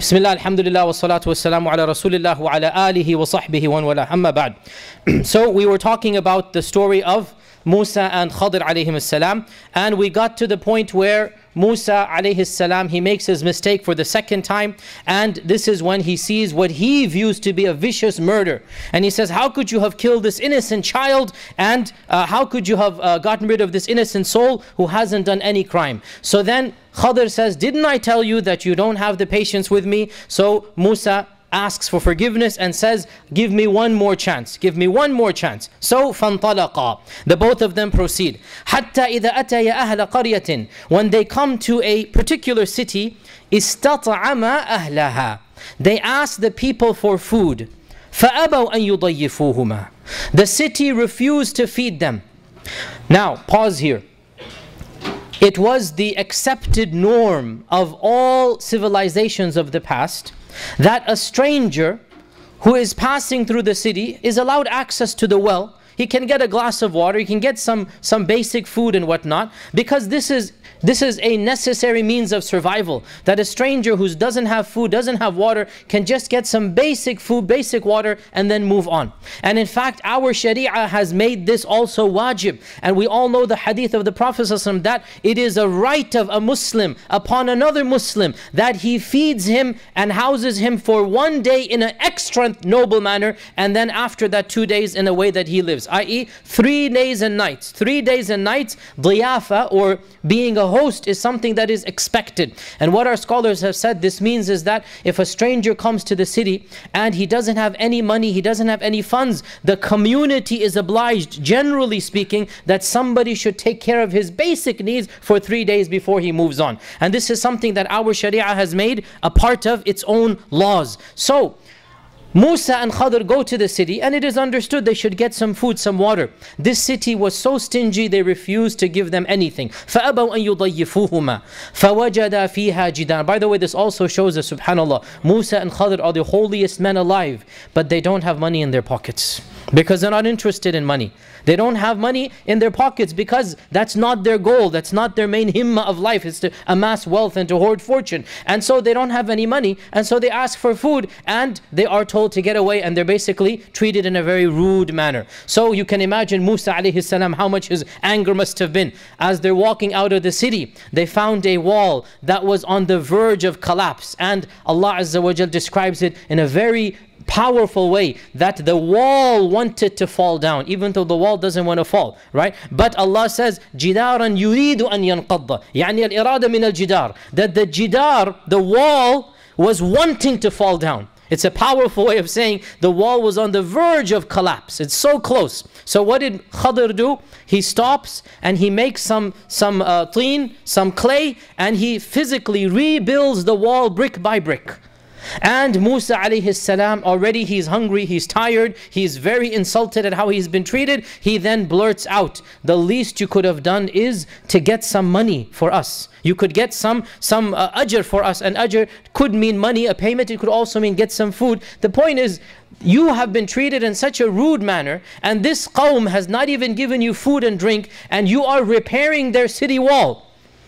Bismillah, alhamdulillah, wa salatu wa salamu ala rasulillah wa ala alihi wa sahbihi wa wala amma ba'd. So we were talking about the story of Musa and Khadir alayhim as-salam, and we got to the point where Musa alayhi salam, he makes his mistake for the second time, and this is when he sees what he views to be a vicious murder. And he says, how could you have killed this innocent child, and how could you have gotten rid of this innocent soul who hasn't done any crime? So then Khadir says, didn't I tell you that you don't have the patience with me? So Musa asks for forgiveness and says, give me one more chance, give me one more chance. So فَانْطَلَقَا, the both of them proceed. حَتَّى إِذَا أَتَيَا أَهْلَ قَرْيَةٍ, when they come to a particular city, إِسْتَطْعَمَا أَهْلَهَا, they ask the people for food. فَأَبَوْا أَن يُضَيِّفُوهُمَا, the city refused to feed them. Now pause here. It was the accepted norm of all civilizations of the past that a stranger who is passing through the city is allowed access to the well. He can get a glass of water, he can get some basic food and whatnot, because this is a necessary means of survival. That a stranger who doesn't have food, doesn't have water, can just get some basic food, basic water, and then move on. And in fact, our Sharia has made this also wajib. And we all know the hadith of the Prophet ﷺ, that it is a right of a Muslim upon another Muslim that he feeds him and houses him for one day in an extra noble manner, and then after that 2 days in a way that he lives, i.e. 3 days and nights. 3 days and nights, diyafa, or being a host, is something that is expected. And what our scholars have said this means is that if a stranger comes to the city and he doesn't have any money, he doesn't have any funds, the community is obliged, generally speaking, that somebody should take care of his basic needs for 3 days before he moves on. And this is something that our Sharia has made a part of its own laws. So Musa and Khadir go to the city, and it is understood they should get some food, some water. This city was so stingy, they refused to give them anything. فَأَبَوْا أَن يُضَيِّفُوهُمَا فَوَجَدَا فِيهَا جِدَارًا. By the way, this also shows us, subhanAllah, Musa and Khadir are the holiest men alive, but they don't have money in their pockets, because they're not interested in money. They don't have money in their pockets because that's not their goal, that's not their main himma of life, is to amass wealth and to hoard fortune. And so they don't have any money, and so they ask for food, and they are told to get away, and they're basically treated in a very rude manner. So you can imagine Musa alayhi salam, how much his anger must have been. As they're walking out of the city, they found a wall that was on the verge of collapse, and Allah Azza wa Jal describes it in a very powerful way, that the wall wanted to fall down, even though the wall doesn't want to fall, right? But Allah says, جِدَارًا يُرِيدُ أَن يَنْقَضَّ, يعني الإرادة من الجدار, that the jidar, the wall, was wanting to fall down. It's a powerful way of saying the wall was on the verge of collapse. It's so close. So what did Khadir do? He stops and he makes some teen, some clay, and he physically rebuilds the wall brick by brick. And Musa alayhi salam, already he's hungry, he's tired, he's very insulted at how he's been treated. He then blurts out, the least you could have done is to get some money for us. You could get some ajr for us. And ajr could mean money, a payment. It could also mean get some food. The point is, you have been treated in such a rude manner, and this qawm has not even given you food and drink, and you are repairing their city wall.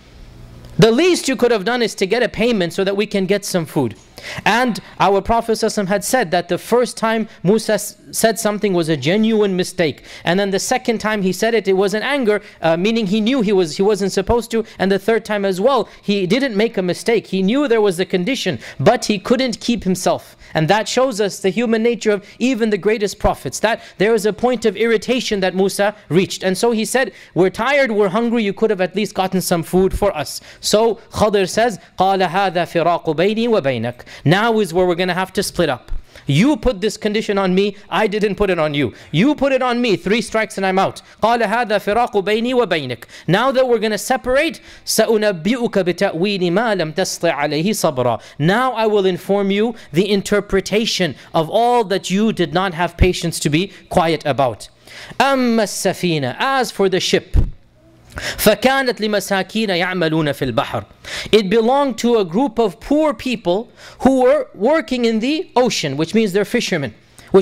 The least you could have done is to get a payment so that we can get some food. And our Prophet ﷺ had said that the first time Musa said something was a genuine mistake, and then the second time he said it, it was in anger, meaning he knew he wasn't supposed to. And the third time as well, he didn't make a mistake. He knew there was a condition, but he couldn't keep himself. And that shows us the human nature of even the greatest prophets, that there was a point of irritation that Musa reached. And so he said, we're tired, we're hungry, you could have at least gotten some food for us. So Khadir says, قَالَ هَذَا فِرَاقُ بَيْنِي وَبَيْنَكَ, now is where we're going to have to split up. You put this condition on me, I didn't put it on you. You put it on me, 3 strikes and I'm out. قَالَ هَذَا فِرَاقُ بَيْنِي وَبَيْنِكَ, now that we're going to separate, سَأُنَبِّئُكَ بِتَأْوِيلِ مَا لَمْ تَسْطِعْ عَلَيْهِ صَبْرًا, now I will inform you the interpretation of all that you did not have patience to be quiet about. أَمَّا السَّفِينَةِ, as for the ship, فَكَانَتْ لِمَسَاكِينَ يَعْمَلُونَ فِي الْبَحْرِ, it belonged to a group of poor people who were working in the ocean, which means they're fishermen.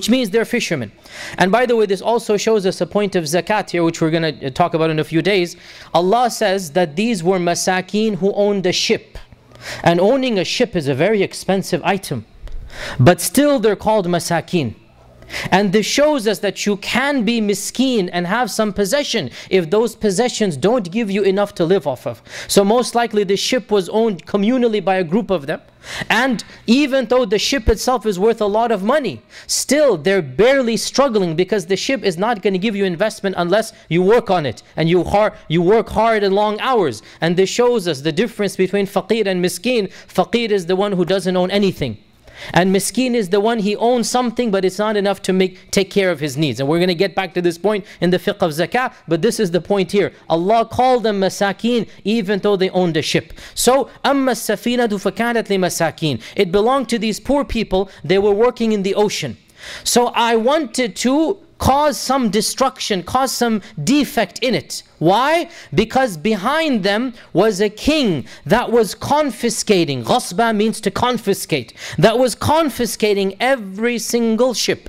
And by the way, this also shows us a point of zakat here, which we're going to talk about in a few days. Allah says that these were masakeen who owned a ship. And owning a ship is a very expensive item. But still they're called masakin. And this shows us that you can be miskeen and have some possession if those possessions don't give you enough to live off of. So most likely the ship was owned communally by a group of them. And even though the ship itself is worth a lot of money, still they're barely struggling, because the ship is not going to give you investment unless you work on it. And you work hard and long hours. And this shows us the difference between faqir and miskeen. Faqir is the one who doesn't own anything. And miskeen is the one, he owns something, but it's not enough to take care of his needs. And we're going to get back to this point in the fiqh of zakah, but this is the point here. Allah called them masakin even though they owned a ship. So, أَمَّا السَّفِينَةُ فَكَانَتْ لِمَسَاكِينَ. It belonged to these poor people. They were working in the ocean. So I wanted to cause some destruction, cause some defect in it. Why? Because behind them was a king that was confiscating. Ghasba means to confiscate. That was confiscating every single ship.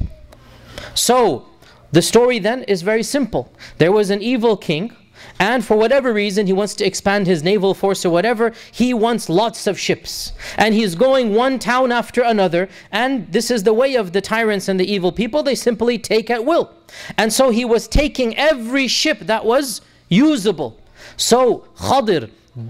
So the story then is very simple. There was an evil king, and for whatever reason he wants to expand his naval force or whatever. He wants lots of ships, and he's going one town after another. And this is the way of the tyrants and the evil people. They simply take at will. And so he was taking every ship that was usable. So Khadir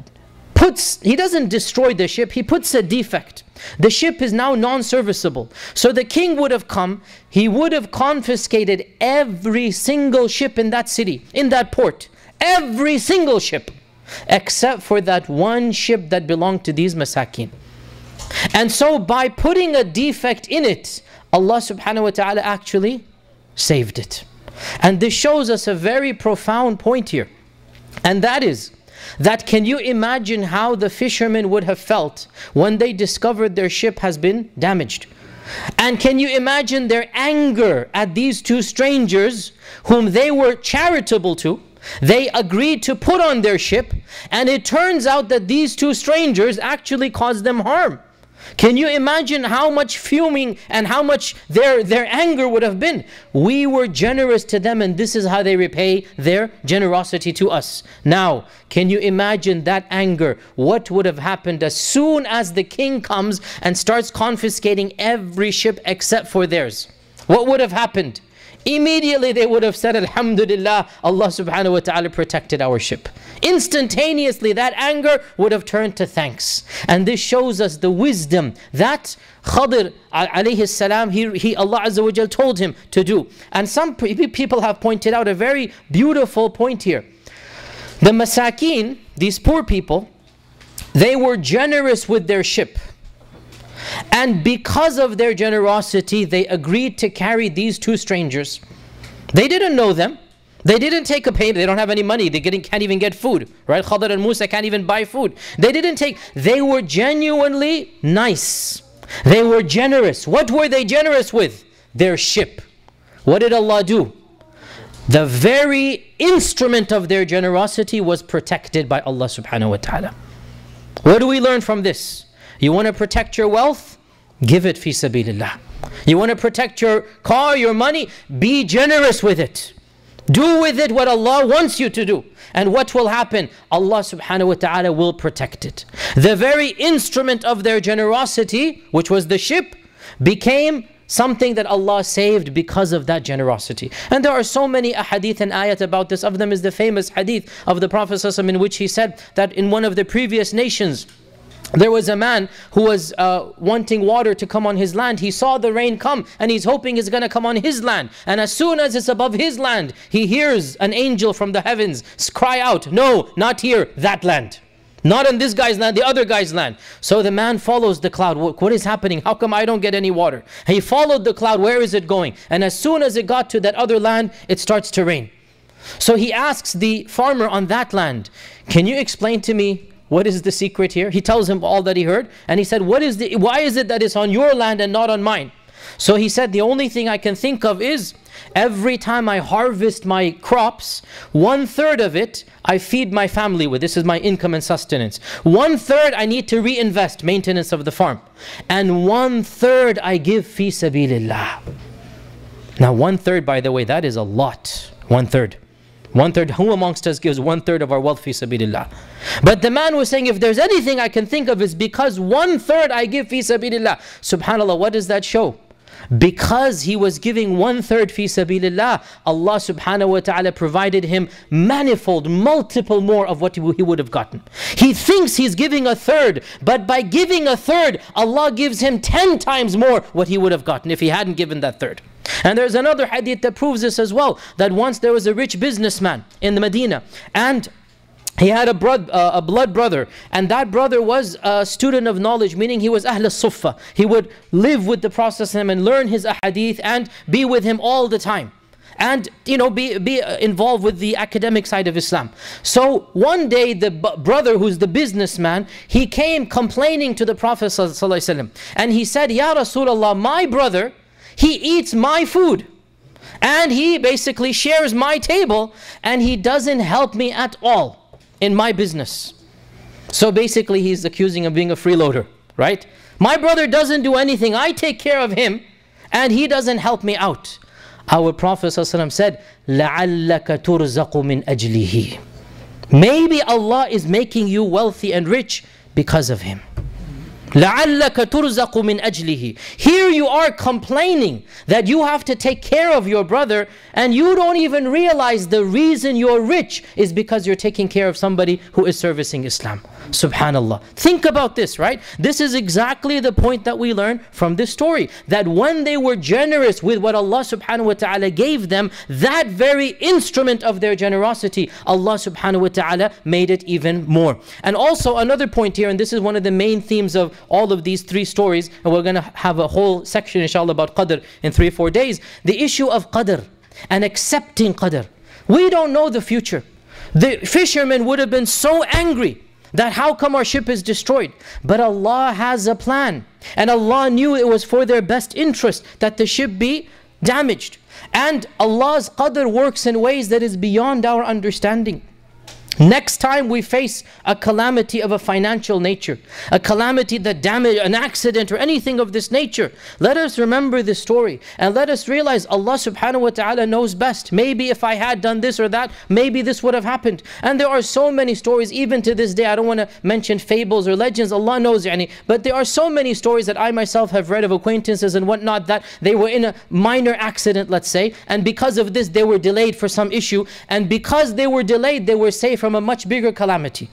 he doesn't destroy the ship, he puts a defect. The ship is now non-serviceable. So the king would have come, he would have confiscated every single ship in that city, in that port. Every single ship, except for that one ship that belonged to these masakin. And so by putting a defect in it, Allah subhanahu wa ta'ala actually saved it. And this shows us a very profound point here. And that is, that can you imagine how the fishermen would have felt when they discovered their ship has been damaged? And can you imagine their anger at these two strangers whom they were charitable to? They agreed to put on their ship, and it turns out that these two strangers actually caused them harm. Can you imagine how much fuming and how much their anger would have been? We were generous to them, and this is how they repay their generosity to us. Now, can you imagine that anger? What would have happened as soon as the king comes and starts confiscating every ship except for theirs? What would have happened? Immediately they would have said, Alhamdulillah, Allah subhanahu wa ta'ala protected our ship. Instantaneously that anger would have turned to thanks. And this shows us the wisdom that Khadir alayhi salam, Allah Azza wa Jal told him to do. And some people have pointed out a very beautiful point here. The masakin, these poor people, they were generous with their ship. And because of their generosity, they agreed to carry these two strangers. They didn't know them. They didn't take a payment. They don't have any money. They can't even get food. Right? Khadir and Musa can't even buy food. They were genuinely nice. They were generous. What were they generous with? Their ship. What did Allah do? The very instrument of their generosity was protected by Allah subhanahu wa ta'ala. What do we learn from this? You want to protect your wealth? Give it fi sabilillah. You want to protect your car, your money? Be generous with it. Do with it what Allah wants you to do. And what will happen? Allah subhanahu wa ta'ala will protect it. The very instrument of their generosity, which was the ship, became something that Allah saved because of that generosity. And there are so many ahadith and ayat about this. Of them is the famous hadith of the Prophet ﷺ in which he said that in one of the previous nations, there was a man who was wanting water to come on his land. He saw the rain come and he's hoping it's going to come on his land. And as soon as it's above his land, he hears an angel from the heavens cry out, "No, not here, that land. Not on this guy's land, the other guy's land." So the man follows the cloud. What is happening? How come I don't get any water? He followed the cloud. Where is it going? And as soon as it got to that other land, it starts to rain. So he asks the farmer on that land, "Can you explain to me what is the secret here?" He tells him all that he heard. And he said, why is it that it's on your land and not on mine? So he said, the only thing I can think of is, every time I harvest my crops, 1/3 of it I feed my family with. This is my income and sustenance. 1/3 I need to reinvest, maintenance of the farm. And 1/3 I give fi sabilillah. Now 1/3, by the way, that is a lot. 1/3. 1/3. Who amongst us gives 1/3 of our wealth fi sabilillah? But the man was saying, if there's anything I can think of, is because 1/3 I give fi sabilillah. Subhanallah, what does that show? Because he was giving 1/3 fi sabilillah, Allah subhanahu wa ta'ala provided him manifold, multiple more of what he would have gotten. He thinks he's giving 1/3, but by giving 1/3, Allah gives him 10 times more what he would have gotten if he hadn't given that third. And there's another hadith that proves this as well, that once there was a rich businessman in the Medina, and he had a blood brother, and that brother was a student of knowledge, meaning he was Ahl al-Suffah. He would live with the Prophet and learn his ahadith and be with him all the time. And be involved with the academic side of Islam. So one day the brother, who's the businessman, he came complaining to the Prophet ﷺ, and he said, Ya Rasulullah, my brother, he eats my food, and he basically shares my table, and he doesn't help me at all in my business. So basically he's accusing of being a freeloader, right? My brother doesn't do anything, I take care of him, and he doesn't help me out. Our Prophet ﷺ said, لَعَلَّكَ تُرْزَقُ مِنْ أَجْلِهِ. Maybe Allah is making you wealthy and rich because of him. لَعَلَّكَ تُرْزَقُ مِنْ أَجْلِهِ. Here you are complaining that you have to take care of your brother, and you don't even realize the reason you're rich is because you're taking care of somebody who is servicing Islam. Subhanallah. Think about this, right? This is exactly the point that we learn from this story. That when they were generous with what Allah subhanahu wa ta'ala gave them, that very instrument of their generosity, Allah subhanahu wa ta'ala made it even more. And also another point here, and this is one of the main themes of all of these three stories, and we're going to have a whole section inshallah about Qadr in 3 or 4 days. The issue of Qadr and accepting Qadr. We don't know the future. The fishermen would have been so angry that how come our ship is destroyed? But Allah has a plan, and Allah knew it was for their best interest that the ship be damaged. And Allah's Qadr works in ways that is beyond our understanding. Next time we face a calamity of a financial nature, a calamity that damage, an accident or anything of this nature, let us remember this story and let us realize Allah subhanahu wa ta'ala knows best. Maybe if I had done this or that, maybe this would have happened. And there are so many stories, even to this day. I don't want to mention fables or legends, Allah knows, but there are so many stories that I myself have read of acquaintances and whatnot, that they were in a minor accident, let's say, and because of this they were delayed for some issue, and because they were delayed they were saved from a much bigger calamity.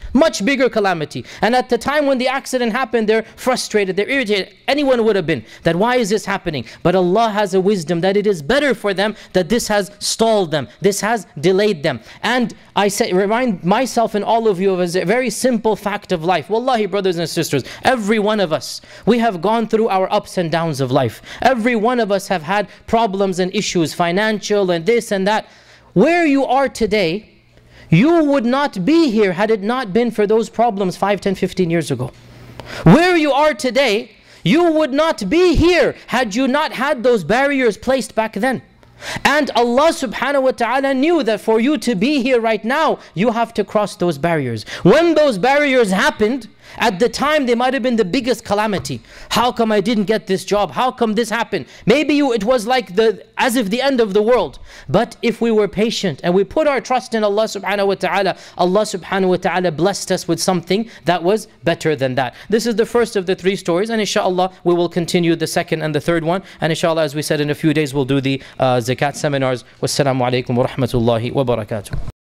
And at the time when the accident happened, they're frustrated, they're irritated. Anyone would have been, that why is this happening? But Allah has a wisdom that it is better for them that this has stalled them, this has delayed them. And I say, remind myself and all of you of a very simple fact of life. Wallahi, brothers and sisters, every one of us, we have gone through our ups and downs of life. Every one of us have had problems and issues, financial and this and that. Where you are today, you would not be here had it not been for those problems 5, 10, 15 years ago. Where you are today, you would not be here had you not had those barriers placed back then. And Allah subhanahu wa ta'ala knew that for you to be here right now, you have to cross those barriers. When those barriers happened, at the time they might have been the biggest calamity. How come I didn't get this job? How come this happened? Maybe it was like as if the end of the world. But if we were patient and we put our trust in Allah subhanahu wa ta'ala, Allah subhanahu wa ta'ala blessed us with something that was better than that. This is the first of the 3 stories, and inshallah we will continue the second and the third one. And inshallah, as we said, in a few days we'll do the zakat seminars. Wassalamu alaikum wa rahmatullahi wa barakatuh.